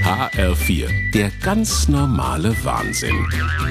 HR4, der ganz normale Wahnsinn.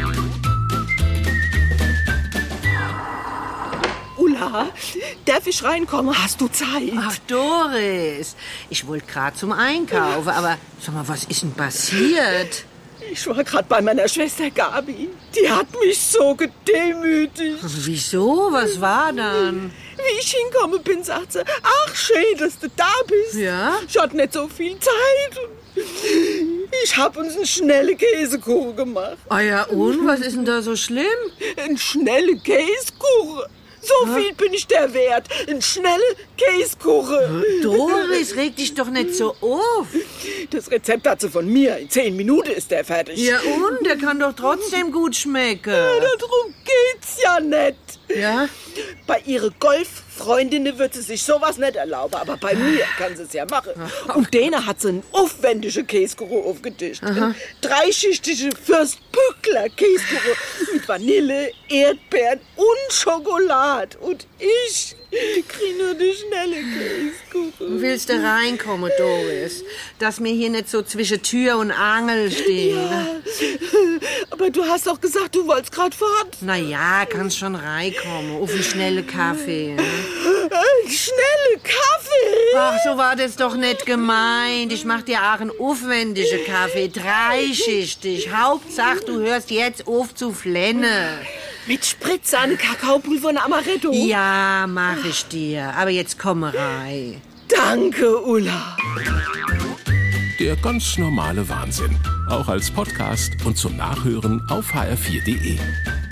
Ulla, darf ich reinkommen? Hast du Zeit? Ach, Doris, ich wollte gerade zum Einkaufen, aber sag mal, was ist denn passiert? Ich war gerade bei meiner Schwester Gabi. Die hat mich so gedemütigt. Wieso? Was war dann? Wie ich hinkomme bin, sagt sie, ach, schön, dass du da bist. Ja? Ich hatte nicht so viel Zeit. Ich habe uns einen schnellen Käsekuchen gemacht. Ah ja, und? Was ist denn da so schlimm? Ein schneller Käsekuchen. So viel bin ich der wert. Ein schneller Käsekuchen. Doris, reg dich doch nicht so auf. Das Rezept hat sie von mir. In 10 Minuten ist der fertig. Ja, und? Der kann doch trotzdem gut schmecken. Ja, darum geht's ja nicht. Ja? Bei ihren Golffreundinnen wird sie sich sowas nicht erlauben, aber bei mir kann sie es ja machen. Und denen hat sie einen aufwendigen Käsekuchen aufgetischt. Einen dreischichtigen Fürst-Pückler Käsekuchen mit Vanille, Erdbeeren und Schokolade. Und ich kriege nur die schnelle Käsekuchen. Willst du reinkommen, Doris? Dass wir hier nicht so zwischen Tür und Angel stehen. Ja, aber du hast doch gesagt, du wolltest gerade fort. Na ja, kannst schon reinkommen. Auf einen schnellen Kaffee. Schnelle Kaffee. Ach, so war das doch nicht gemeint. Ich mach dir auch einen aufwendigen Kaffee, dreischichtig. Hauptsache, du hörst jetzt auf zu flennen. Mit Spritzsahne, Kakaopulver und Amaretto. Ja, mach ich dir. Aber jetzt komm rein. Danke, Ulla. Der ganz normale Wahnsinn. Auch als Podcast und zum Nachhören auf hr4.de.